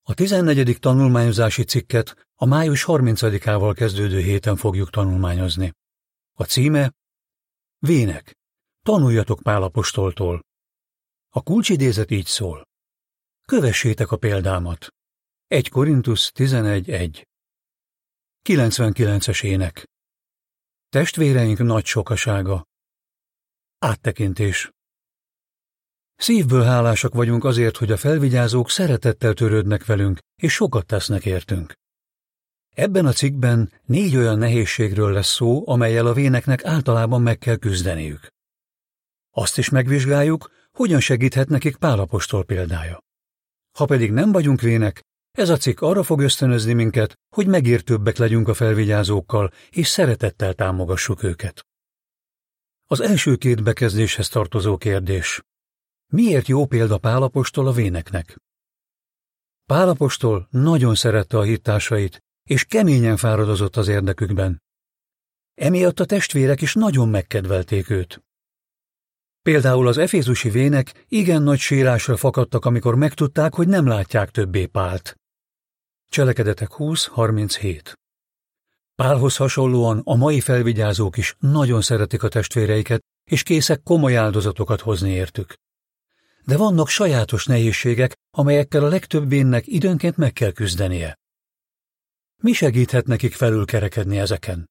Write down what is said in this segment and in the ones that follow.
A 14. tanulmányozási cikket a május 30-ával kezdődő héten fogjuk tanulmányozni. A címe: Vének, tanuljatok Pál apostoltól. A kulcsidézet így szól: kövessétek a példámat. 1 Korintus 11:1. 99-es ének. Testvéreink nagy sokasága. Áttekintés. Szívből hálásak vagyunk azért, hogy a felvigyázók szeretettel törődnek velünk, és sokat tesznek értünk. Ebben a cikkben 4 olyan nehézségről lesz szó, amellyel a véneknek általában meg kell küzdeniük. Azt is megvizsgáljuk, hogyan segíthet nekik Pál apostol példája. Ha pedig nem vagyunk vének, ez a cikk arra fog ösztönözni minket, hogy megértőbbek legyünk a felvigyázókkal, és szeretettel támogassuk őket. Az első 2 bekezdéshez tartozó kérdés: miért jó példa Pál apostol a véneknek? Pál apostol nagyon szerette a hittársait, és keményen fáradozott az érdekükben. Emiatt a testvérek is nagyon megkedvelték őt. Például az efézusi vének igen nagy sírásra fakadtak, amikor megtudták, hogy nem látják többé Pált. Cselekedetek 20:37. Pálhoz hasonlóan a mai felvigyázók is nagyon szeretik a testvéreiket, és készek komoly áldozatokat hozni értük. De vannak sajátos nehézségek, amelyekkel a legtöbb vénnek időnként meg kell küzdenie. Mi segíthet nekik felülkerekedni ezeken?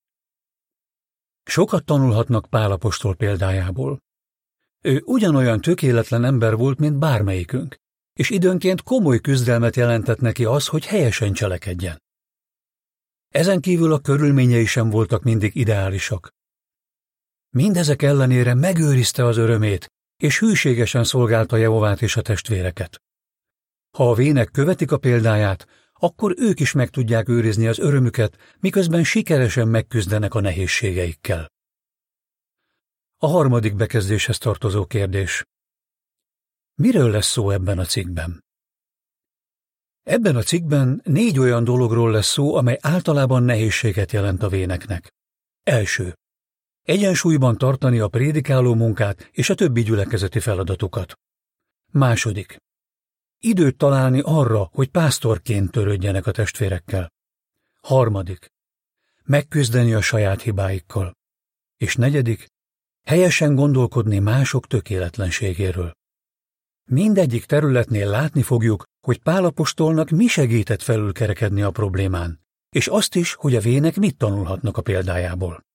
Sokat tanulhatnak Pál apostol példájából. Ő ugyanolyan tökéletlen ember volt, mint bármelyikünk, és időnként komoly küzdelmet jelentett neki az, hogy helyesen cselekedjen. Ezen kívül a körülményei sem voltak mindig ideálisak. Mindezek ellenére megőrizte az örömét, és hűségesen szolgálta Jehovát és a testvéreket. Ha a vének követik a példáját, akkor ők is meg tudják őrizni az örömüket, miközben sikeresen megküzdenek a nehézségeikkel. A 3. bekezdéshez tartozó kérdés: miről lesz szó ebben a cikkben? Ebben a cikkben 4 olyan dologról lesz szó, amely általában nehézséget jelent a véneknek. Első: egyensúlyban tartani a prédikáló munkát és a többi gyülekezeti feladatukat. Második: időt találni arra, hogy pásztorként törődjenek a testvérekkel. Harmadik: megküzdeni a saját hibáikkal. És negyedik: helyesen gondolkodni mások tökéletlenségéről. Mindegyik területnél látni fogjuk, hogy Pál apostolnak mi segített felülkerekedni a problémán, és azt is, hogy a vének mit tanulhatnak a példájából.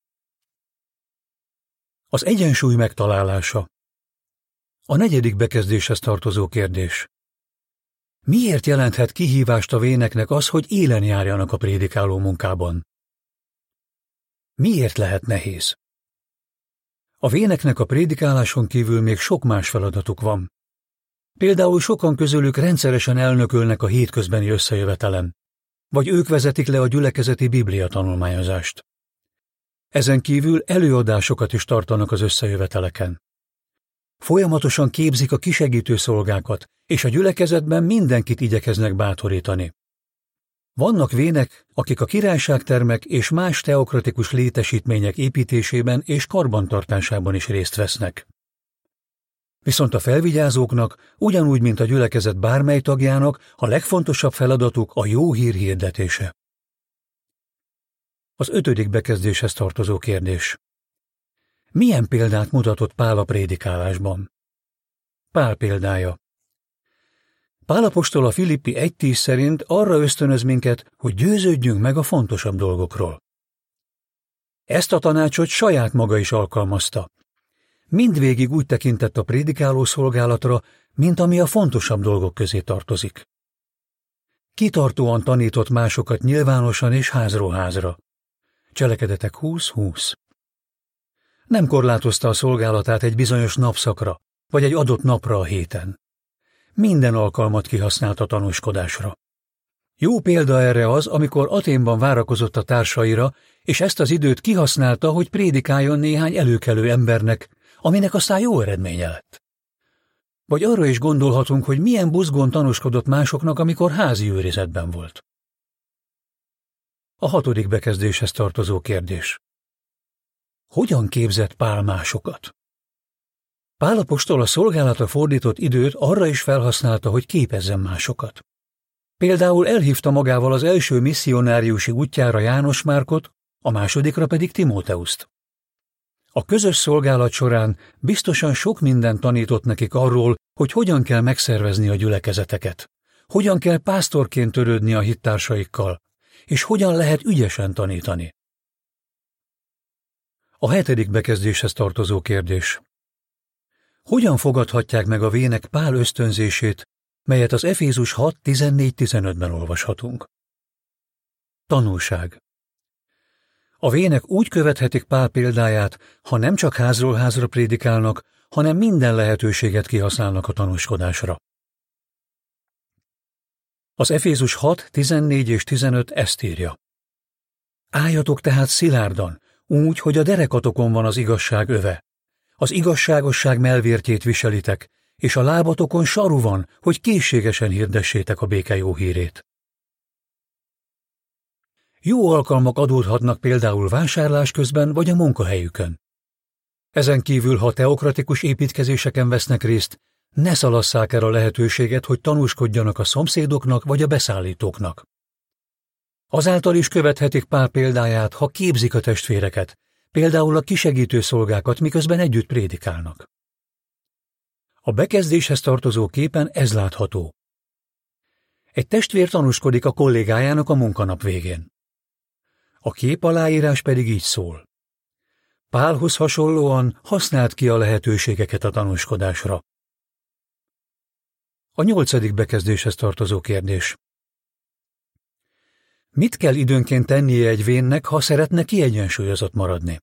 Az egyensúly megtalálása. A 4. bekezdéshez tartozó kérdés: miért jelenthet kihívást a véneknek az, hogy élen járjanak a prédikáló munkában? Miért lehet nehéz? A véneknek a prédikáláson kívül még sok más feladatuk van. Például sokan közülük rendszeresen elnökölnek a hétközbeni összejövetelen, vagy ők vezetik le a gyülekezeti Biblia tanulmányozást. Ezen kívül előadásokat is tartanak az összejöveteleken. Folyamatosan képzik a kisegítő szolgákat, és a gyülekezetben mindenkit igyekeznek bátorítani. Vannak vének, akik a királyságtermek és más teokratikus létesítmények építésében és karbantartásában is részt vesznek. Viszont a felvigyázóknak, ugyanúgy, mint a gyülekezet bármely tagjának, a legfontosabb feladatuk a jó hír hirdetése. Az 5. bekezdéshez tartozó kérdés: milyen példát mutatott Pál a prédikálásban? Pál példája. Pál apostol a Filippi 1:10 szerint arra ösztönöz minket, hogy győződjünk meg a fontosabb dolgokról. Ezt a tanácsot saját maga is alkalmazta. Mindvégig úgy tekintett a prédikáló szolgálatra, mint ami a fontosabb dolgok közé tartozik. Kitartóan tanított másokat nyilvánosan és házról házra. Cselekedetek 20:20. Nem korlátozta a szolgálatát egy bizonyos napszakra, vagy egy adott napra a héten. Minden alkalmat kihasznált a tanúskodásra. Jó példa erre az, amikor Athénban várakozott a társaira, és ezt az időt kihasználta, hogy prédikáljon néhány előkelő embernek, aminek aztán jó eredménye lett. Vagy arra is gondolhatunk, hogy milyen buzgón tanúskodott másoknak, amikor házi őrizetben volt. A 6. bekezdéshez tartozó kérdés: hogyan képzett Pál másokat? Pál apostol a szolgálatra fordított időt arra is felhasználta, hogy képezzen másokat. Például elhívta magával az első misszionáriusi útjára János Márkot, a másodikra pedig Timóteuszt. A közös szolgálat során biztosan sok mindent tanított nekik arról, hogy hogyan kell megszervezni a gyülekezeteket, hogyan kell pásztorként törődni a hittársaikkal, és hogyan lehet ügyesen tanítani. A 7. bekezdéshez tartozó kérdés. Hogyan fogadhatják meg a vének Pál ösztönzését, melyet az Efézus 6:14-15-ben olvashatunk? Tanulság. A vének úgy követhetik Pál példáját, ha nem csak házról házra prédikálnak, hanem minden lehetőséget kihasználnak a tanúskodásra. Az Efézus 6:14 és 15 ezt írja. Álljatok tehát szilárdan, úgy, hogy a derekatokon van az igazság öve. Az igazságosság melvértjét viselitek, és a lábatokon saru van, hogy készségesen hirdessétek a béke jó hírét. Jó alkalmak adódhatnak például vásárlás közben vagy a munkahelyükön. Ezen kívül, ha teokratikus építkezéseken vesznek részt, ne szalasszák el a lehetőséget, hogy tanúskodjanak a szomszédoknak vagy a beszállítóknak. Azáltal is követhetik Pál példáját, ha képzik a testvéreket, például a kisegítő szolgákat, miközben együtt prédikálnak. A bekezdéshez tartozó képen ez látható. Egy testvér tanúskodik a kollégájának a munkanap végén. A kép aláírás pedig így szól. Pálhoz hasonlóan használd ki a lehetőségeket a tanúskodásra. A 8. bekezdéshez tartozó kérdés. Mit kell időnként tennie egy vénnek, ha szeretne kiegyensúlyozott maradni?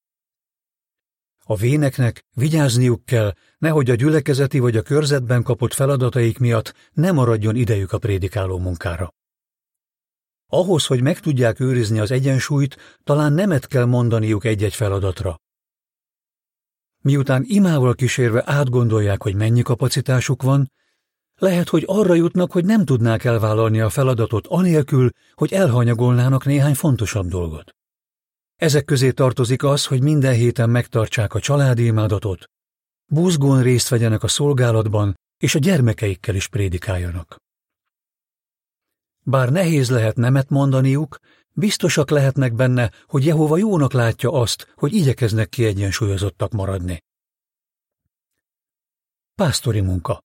A véneknek vigyázniuk kell, nehogy a gyülekezeti vagy a körzetben kapott feladataik miatt ne maradjon idejük a prédikáló munkára. Ahhoz, hogy meg tudják őrizni az egyensúlyt, talán nemet kell mondaniuk egy-egy feladatra. Miután imával kísérve átgondolják, hogy mennyi kapacitásuk van, lehet, hogy arra jutnak, hogy nem tudnák elvállalni a feladatot anélkül, hogy elhanyagolnának néhány fontosabb dolgot. Ezek közé tartozik az, hogy minden héten megtartsák a családi imádatot, buzgón részt vegyenek a szolgálatban, és a gyermekeikkel is prédikáljanak. Bár nehéz lehet nemet mondaniuk, biztosak lehetnek benne, hogy Jehova jónak látja azt, hogy igyekeznek kiegyensúlyozottak maradni. Pásztori munka.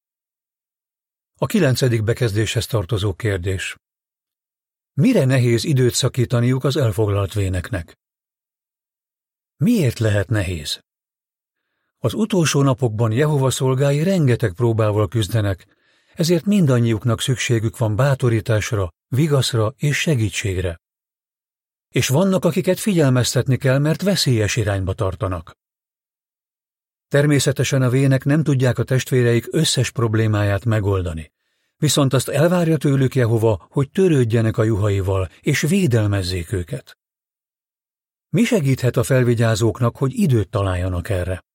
A 9. bekezdéshez tartozó kérdés. Mire nehéz időt szakítaniuk az elfoglalt véneknek? Miért lehet nehéz? Az utolsó napokban Jehova szolgái rengeteg próbával küzdenek, ezért mindannyiuknak szükségük van bátorításra, vigaszra és segítségre. És vannak, akiket figyelmeztetni kell, mert veszélyes irányba tartanak. Természetesen a vének nem tudják a testvéreik összes problémáját megoldani, viszont azt elvárja tőlük Jehova, hogy törődjenek a juhaival és védelmezzék őket. Mi segíthet a felvigyázóknak, hogy időt találjanak erre?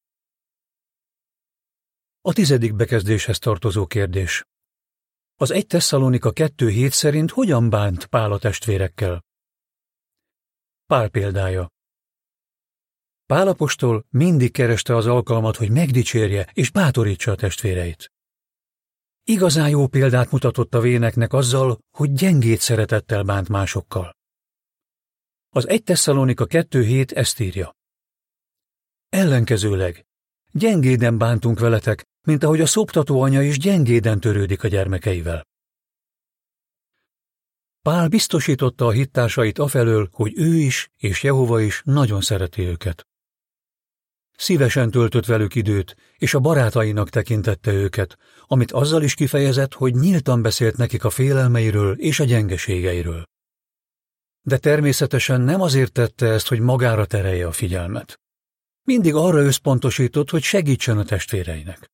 A 10. bekezdéshez tartozó kérdés. Az 1 Tesszalonika 2:7 szerint hogyan bánt Pál a testvérekkel? Pál példája. Pál apostol mindig kereste az alkalmat, hogy megdicsérje és bátorítsa a testvéreit. Igazán jó példát mutatott a véneknek azzal, hogy gyengét szeretettel bánt másokkal. Az 1 Tesszalonika 2:7 ezt írja. Ellenkezőleg, gyengéden bántunk veletek, mint ahogy a szoptató anya is gyengéden törődik a gyermekeivel. Pál biztosította a hittársait afelől, hogy ő is és Jehova is nagyon szereti őket. Szívesen töltött velük időt, és a barátainak tekintette őket, amit azzal is kifejezett, hogy nyíltan beszélt nekik a félelmeiről és a gyengeségeiről. De természetesen nem azért tette ezt, hogy magára terelje a figyelmet. Mindig arra összpontosított, hogy segítsen a testvéreinek.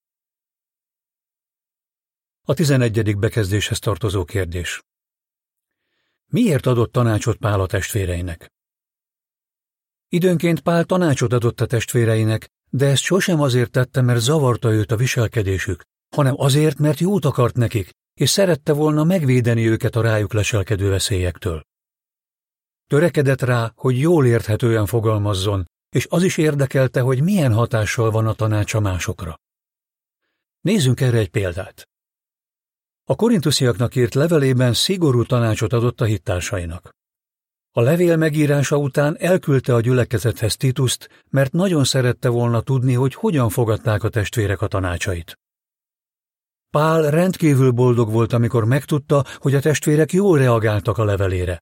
A 11. bekezdéshez tartozó kérdés. Miért adott tanácsot Pál a testvéreinek? Időnként Pál tanácsot adott a testvéreinek, de ezt sosem azért tette, mert zavarta őt a viselkedésük, hanem azért, mert jót akart nekik, és szerette volna megvédeni őket a rájuk leselkedő veszélyektől. Törekedett rá, hogy jól érthetően fogalmazzon, és az is érdekelte, hogy milyen hatással van a tanácsa másokra. Nézzünk erre egy példát. A korintusziaknak írt levelében szigorú tanácsot adott a hittársainak. A levél megírása után elküldte a gyülekezethez Tituszt, mert nagyon szerette volna tudni, hogy hogyan fogadták a testvérek a tanácsait. Pál rendkívül boldog volt, amikor megtudta, hogy a testvérek jól reagáltak a levelére.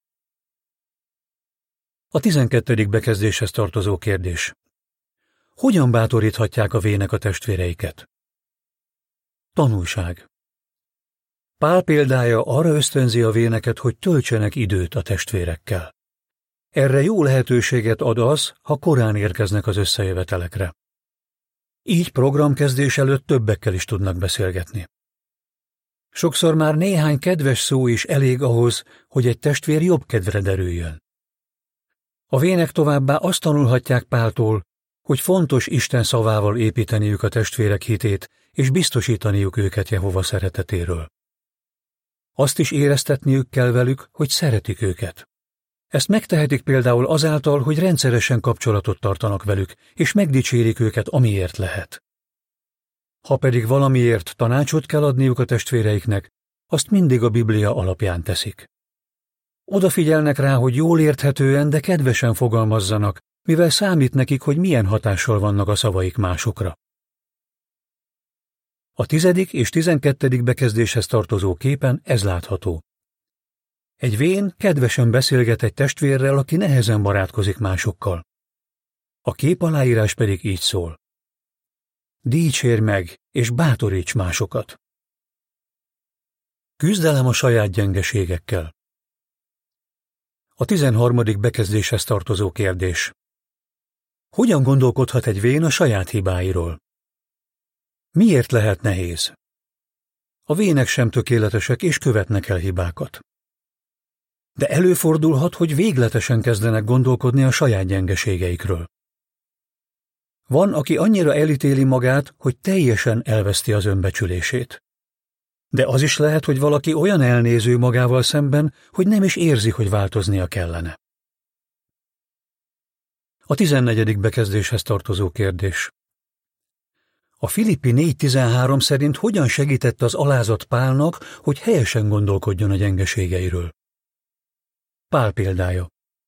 A 12. bekezdéshez tartozó kérdés. Hogyan bátoríthatják a vének a testvéreiket? Tanulság. Pál példája arra ösztönzi a véneket, hogy töltsenek időt a testvérekkel. Erre jó lehetőséget ad az, ha korán érkeznek az összejövetelekre. Így programkezdés előtt többekkel is tudnak beszélgetni. Sokszor már néhány kedves szó is elég ahhoz, hogy egy testvér jobb kedvre derüljön. A vének továbbá azt tanulhatják Páltól, hogy fontos Isten szavával építeniük a testvérek hitét, és biztosítaniuk őket Jehova szeretetéről. Azt is éreztetniük kell velük, hogy szeretik őket. Ezt megtehetik például azáltal, hogy rendszeresen kapcsolatot tartanak velük, és megdicsérik őket, amiért lehet. Ha pedig valamiért tanácsot kell adniuk a testvéreiknek, azt mindig a Biblia alapján teszik. Odafigyelnek rá, hogy jól érthetően, de kedvesen fogalmazzanak, mivel számít nekik, hogy milyen hatással vannak a szavaik másokra. A 10. és 12. bekezdéshez tartozó képen ez látható. Egy vén kedvesen beszélget egy testvérrel, aki nehezen barátkozik másokkal. A kép aláírás pedig így szól. Dicsérj meg, és bátoríts másokat. Küzdelem a saját gyengeségekkel. A 13. bekezdéshez tartozó kérdés. Hogyan gondolkodhat egy vén a saját hibáiról? Miért lehet nehéz? A vének sem tökéletesek és követnek el hibákat. De előfordulhat, hogy végletesen kezdenek gondolkodni a saját gyengeségeikről. Van, aki annyira elítéli magát, hogy teljesen elveszti az önbecsülését. De az is lehet, hogy valaki olyan elnéző magával szemben, hogy nem is érzi, hogy változnia kellene. A 14. bekezdéshez tartozó kérdés. A Filippi 4.13 szerint hogyan segített az alázat Pálnak, hogy helyesen gondolkodjon a gyengeségeiről? Pál példája.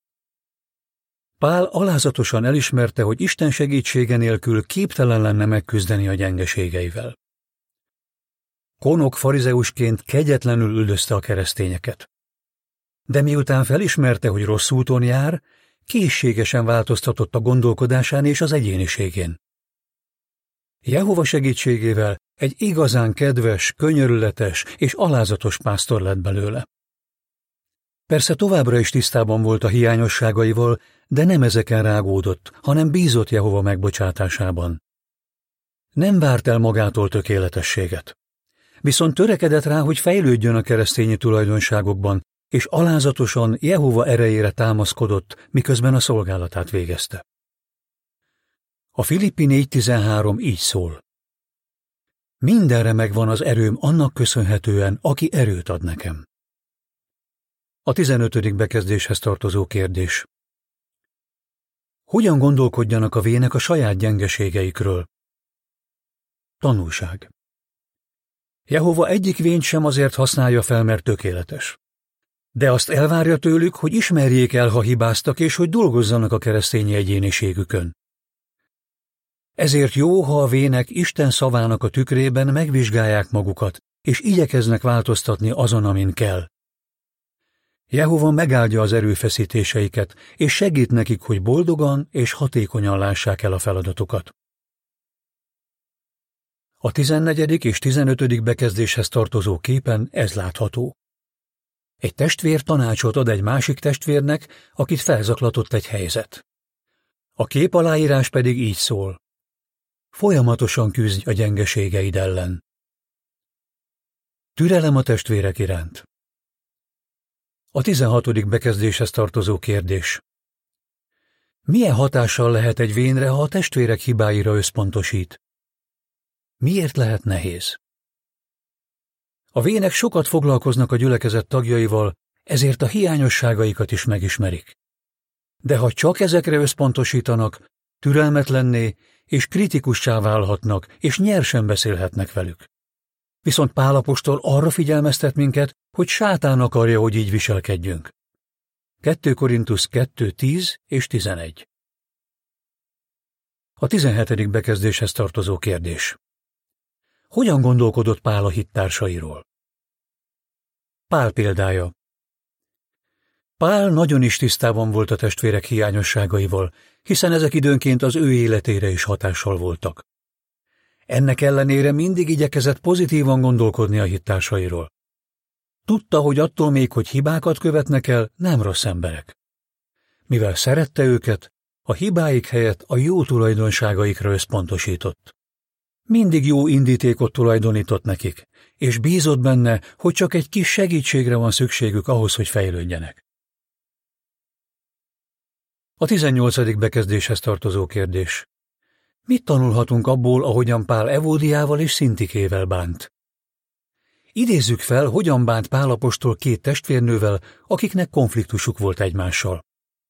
Pál alázatosan elismerte, hogy Isten segítsége nélkül képtelen lenne megküzdeni a gyengeségeivel. Konok farizeusként kegyetlenül üldözte a keresztényeket. De miután felismerte, hogy rossz úton jár, készségesen változtatott a gondolkodásán és az egyéniségén. Jehova segítségével egy igazán kedves, könyörületes és alázatos pásztor lett belőle. Persze továbbra is tisztában volt a hiányosságaival, de nem ezeken rágódott, hanem bízott Jehova megbocsátásában. Nem várt el magától tökéletességet. Viszont törekedett rá, hogy fejlődjön a keresztényi tulajdonságokban, és alázatosan Jehova erejére támaszkodott, miközben a szolgálatát végezte. A Filippi 4.13 így szól. Mindenre megvan az erőm annak köszönhetően, aki erőt ad nekem. A 15. bekezdéshez tartozó kérdés. Hogyan gondolkodjanak a vének a saját gyengeségeikről? Tanulság. Jehova egyik vént sem azért használja fel, mert tökéletes. De azt elvárja tőlük, hogy ismerjék el, ha hibáztak, és hogy dolgozzanak a keresztény egyéniségükön. Ezért jó, ha a vének Isten szavának a tükrében megvizsgálják magukat, és igyekeznek változtatni azon, amin kell. Jehova megáldja az erőfeszítéseiket, és segít nekik, hogy boldogan és hatékonyan lássák el a feladatokat. A 14. és 15. bekezdéshez tartozó képen ez látható. Egy testvér tanácsot ad egy másik testvérnek, akit felzaklatott egy helyzet. A kép aláírás pedig így szól. Folyamatosan küzdj a gyengeségeid ellen. Türelem a testvérek iránt. A 16. bekezdéshez tartozó kérdés. Milyen hatással lehet egy vénre, ha a testvérek hibáira összpontosít? Miért lehet nehéz? A vének sokat foglalkoznak a gyülekezet tagjaival, ezért a hiányosságaikat is megismerik. De ha csak ezekre összpontosítanak, türelmetlenné és kritikussá válhatnak, és nyersen beszélhetnek velük. Viszont Pál apostol arra figyelmeztet minket, hogy sátán akarja, hogy így viselkedjünk. 2 Korintus 2:10 és 11. A 17. bekezdéshez tartozó kérdés. Hogyan gondolkodott Pál a hittársairól? Pál példája. Pál nagyon is tisztában volt a testvérek hiányosságaival, hiszen ezek időnként az ő életére is hatással voltak. Ennek ellenére mindig igyekezett pozitívan gondolkodni a hittársairól. Tudta, hogy attól még, hogy hibákat követnek el, nem rossz emberek. Mivel szerette őket, a hibáik helyett a jó tulajdonságaikra összpontosított. Mindig jó indítékot tulajdonított nekik, és bízott benne, hogy csak egy kis segítségre van szükségük ahhoz, hogy fejlődjenek. A 18. bekezdéshez tartozó kérdés. Mit tanulhatunk abból, ahogyan Pál Evódiával és Szintikével bánt? Idézzük fel, hogyan bánt Pál apostol 2 testvérnővel, akiknek konfliktusuk volt egymással.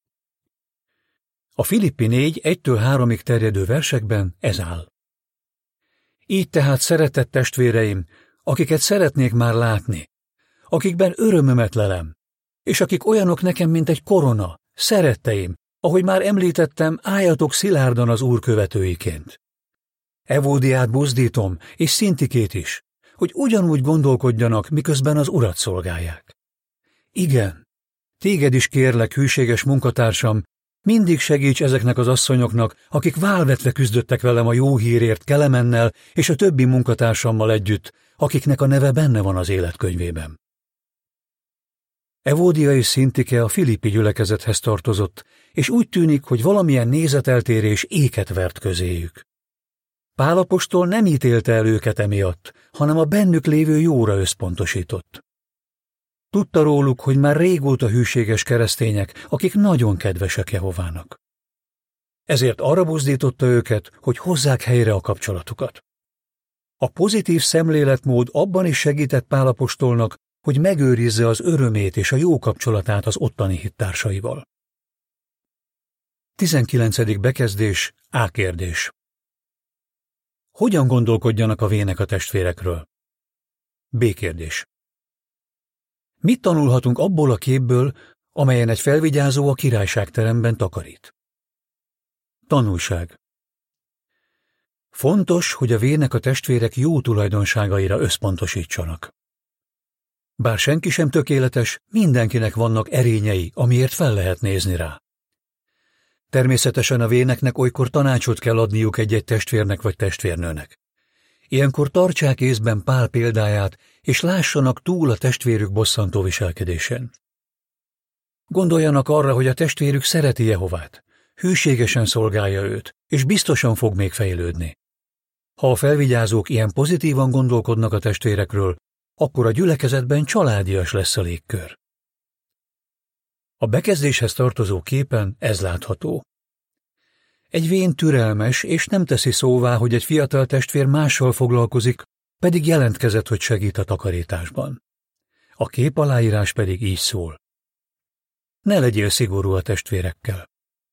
A Filippi 4, 1-3-ig terjedő versekben ez áll. Így tehát, szeretett testvéreim, akiket szeretnék már látni, akikben örömömet lelem, és akik olyanok nekem, mint egy korona, szeretteim, ahogy már említettem, álljatok szilárdan az Úr követőiként. Evódiát buzdítom, és Szintikét is, hogy ugyanúgy gondolkodjanak, miközben az Urat szolgálják. Igen, téged is kérlek, hűséges munkatársam, mindig segíts ezeknek az asszonyoknak, akik válvetve küzdöttek velem a jó hírért Kelemennel és a többi munkatársammal együtt, akiknek a neve benne van az életkönyvében. Evódia és Szintike a filippi gyülekezethez tartozott, és úgy tűnik, hogy valamilyen nézeteltérés éket vert közéjük. Pál apostol nem ítélte el őket emiatt, hanem a bennük lévő jóra összpontosított. Tudta róluk, hogy már régóta hűséges keresztények, akik nagyon kedvesek Jehovának. Ezért arra buzdította őket, hogy hozzák helyre a kapcsolatukat. A pozitív szemléletmód abban is segített Pál apostolnak, hogy megőrizze az örömét és a jó kapcsolatát az ottani hittársaival. 19. bekezdés, A kérdés. Hogyan gondolkodjanak a vének a testvérekről? B kérdés. Mit tanulhatunk abból a képből, amelyen egy felvigyázó a királyságteremben takarít? Tanulság. Fontos, hogy a vének a testvérek jó tulajdonságaira összpontosítsanak. Bár senki sem tökéletes, mindenkinek vannak erényei, amiért fel lehet nézni rá. Természetesen a véneknek olykor tanácsot kell adniuk egy-egy testvérnek vagy testvérnőnek. Ilyenkor tartsák észben Pál példáját, és lássanak túl a testvérük bosszantó viselkedésén. Gondoljanak arra, hogy a testvérük szereti Jehovát, hűségesen szolgálja őt, és biztosan fog még fejlődni. Ha a felvigyázók ilyen pozitívan gondolkodnak a testvérekről, akkor a gyülekezetben családias lesz a légkör. A bekezdéshez tartozó képen ez látható. Egy vén türelmes, és nem teszi szóvá, hogy egy fiatal testvér mással foglalkozik, pedig jelentkezett, hogy segít a takarításban. A kép aláírás pedig így szól. Ne legyél szigorú a testvérekkel.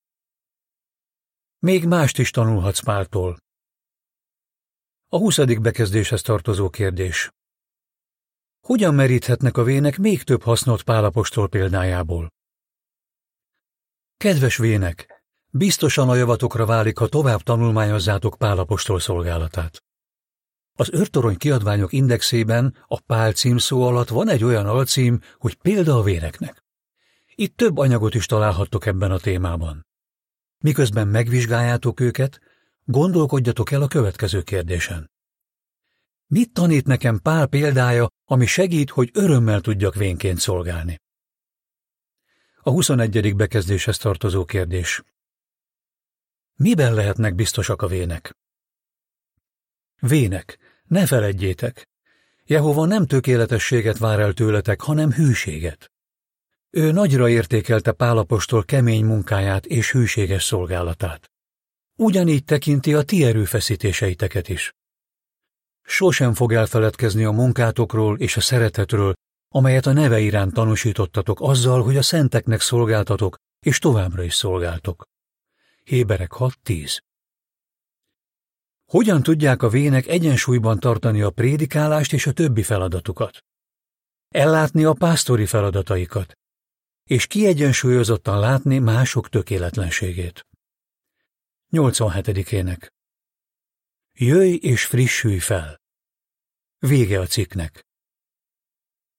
Még mást is tanulhatsz Páltól. A 20. bekezdéshez tartozó kérdés. Hogyan meríthetnek a vének még több hasznot Pál apostol példájából? Kedves vének! Biztosan a javatokra válik, ha tovább tanulmányozzátok Pál apostol szolgálatát. Az Őrtorony kiadványok indexében a Pál címszó alatt van egy olyan alcím, hogy példa a véreknek. Itt több anyagot is találhattok ebben a témában. Miközben megvizsgáljátok őket, gondolkodjatok el a következő kérdésen. Mit tanít nekem Pál példája, ami segít, hogy örömmel tudjak vénként szolgálni? A 21. bekezdéshez tartozó kérdés. Miben lehetnek biztosak a vének? Vének, ne feledjétek! Jehova nem tökéletességet vár el tőletek, hanem hűséget. Ő nagyra értékelte Pál apostol kemény munkáját és hűséges szolgálatát. Ugyanígy tekinti a ti erőfeszítéseiteket is. Sosem fog elfeledkezni a munkátokról és a szeretetről, amelyet a neve iránt tanúsítottatok azzal, hogy a szenteknek szolgáltatok, és továbbra is szolgáltok. Héberek 6:10. Hogyan tudják a vének egyensúlyban tartani a prédikálást és a többi feladatukat? Ellátni a pásztori feladataikat, és kiegyensúlyozottan látni mások tökéletlenségét. 87. ének. Jöjj és frissülj fel! Vége a cikknek.